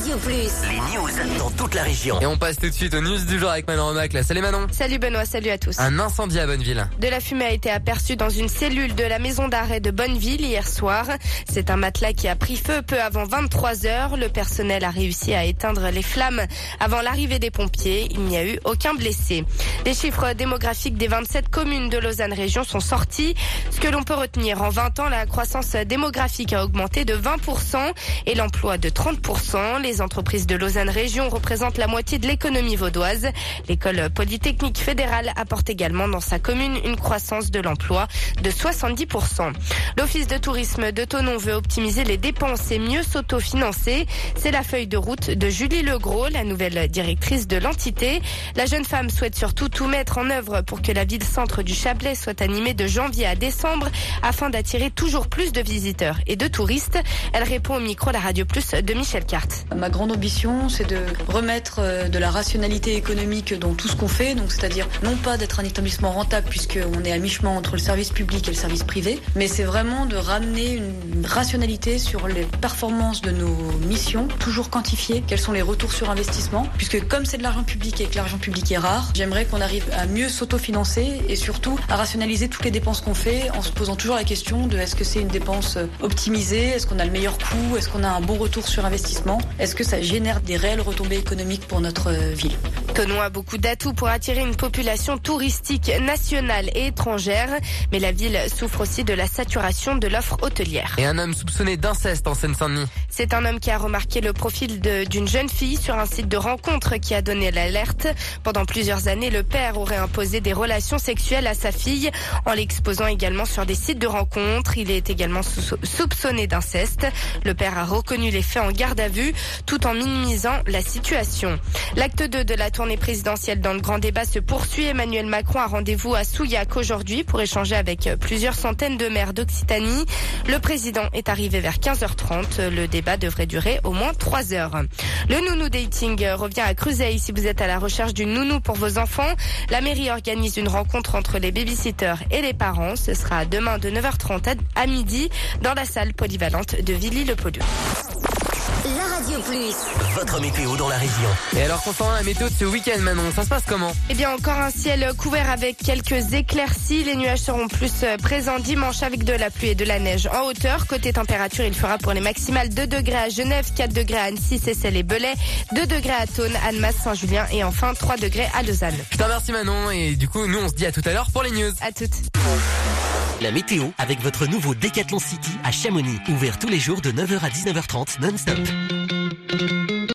Radio Plus. Les news dans toute la région. Et on passe tout de suite aux news du jour avec Manon Romac. Salut Manon. Salut Benoît, salut à tous. Un incendie à Bonneville. De la fumée a été aperçue dans une cellule de la maison d'arrêt de Bonneville hier soir. C'est un matelas qui a pris feu peu avant 23h. Le personnel a réussi à éteindre les flammes avant l'arrivée des pompiers. Il n'y a eu aucun blessé. Les chiffres démographiques des 27 communes de Lausanne Région sont sortis. Ce que l'on peut retenir, en 20 ans, la croissance démographique a augmenté de 20% et l'emploi de 30%. Les entreprises de Lausanne Région représentent la moitié de l'économie vaudoise. L'école polytechnique fédérale apporte également dans sa commune une croissance de l'emploi de 70%. L'office de tourisme de Thonon veut optimiser les dépenses et mieux s'autofinancer. C'est la feuille de route de Julie Legros, la nouvelle directrice de l'entité. La jeune femme souhaite surtout tout mettre en œuvre pour que la ville-centre du Chablais soit animée de janvier à décembre afin d'attirer toujours plus de visiteurs et de touristes. Elle répond au micro La Radio Plus de Michel Carte. Ma grande ambition, c'est de remettre de la rationalité économique dans tout ce qu'on fait, donc c'est-à-dire non pas d'être un établissement rentable puisqu'on est à mi-chemin entre le service public et le service privé, mais c'est vraiment de ramener une rationalité sur les performances de nos missions, toujours quantifier quels sont les retours sur investissement, puisque comme c'est de l'argent public et que l'argent public est rare, j'aimerais qu'on arrive à mieux s'autofinancer et surtout à rationaliser toutes les dépenses qu'on fait en se posant toujours la question de est-ce que c'est une dépense optimisée, est-ce qu'on a le meilleur coût, est-ce qu'on a un bon retour sur investissement, est-ce que ça génère des réelles retombées économiques pour notre ville. Thonon a beaucoup d'atouts pour attirer une population touristique nationale et étrangère, mais la ville souffre aussi de la saturation de l'offre hôtelière. Et un homme soupçonné d'inceste en Seine-Saint-Denis. C'est un homme qui a remarqué le profil d'une jeune fille sur un site de rencontre qui a donné l'alerte. Pendant plusieurs années, le père aurait imposé des relations sexuelles à sa fille en l'exposant également sur des sites de rencontre. Il est également soupçonné d'inceste. Le père a reconnu les faits en garde à vue tout en minimisant la situation. L'acte 2 de la tournée présidentielle dans le grand débat se poursuit. Emmanuel Macron a rendez-vous à Souillac aujourd'hui pour échanger avec plusieurs centaines de maires d'Occitanie. Le président est arrivé vers 15h30. Le débat devrait durer au moins 3 heures. Le nounou dating revient à Cruzeil si vous êtes à la recherche d'une nounou pour vos enfants. La mairie organise une rencontre entre les babysitters et les parents. Ce sera demain de 9h30 à midi dans la salle polyvalente de Villy-le-Polieu. La Radio Plus. Votre météo dans la région. Et alors concernant la météo de ce week-end Manon, ça se passe comment? Eh bien encore un ciel couvert avec quelques éclaircies. Les nuages seront plus présents dimanche avec de la pluie et de la neige en hauteur. Côté température, il fera pour les maximales 2 degrés à Genève, 4 degrés à Annecy, Seyssel et Belay, 2 degrés à Thônes, Annemasse, Saint-Julien et enfin 3 degrés à Lausanne. Je te remercie Manon et du coup nous on se dit à tout à l'heure pour les news. À toutes. La météo avec votre nouveau Decathlon City à Chamonix. Ouvert tous les jours de 9h à 19h30 non-stop.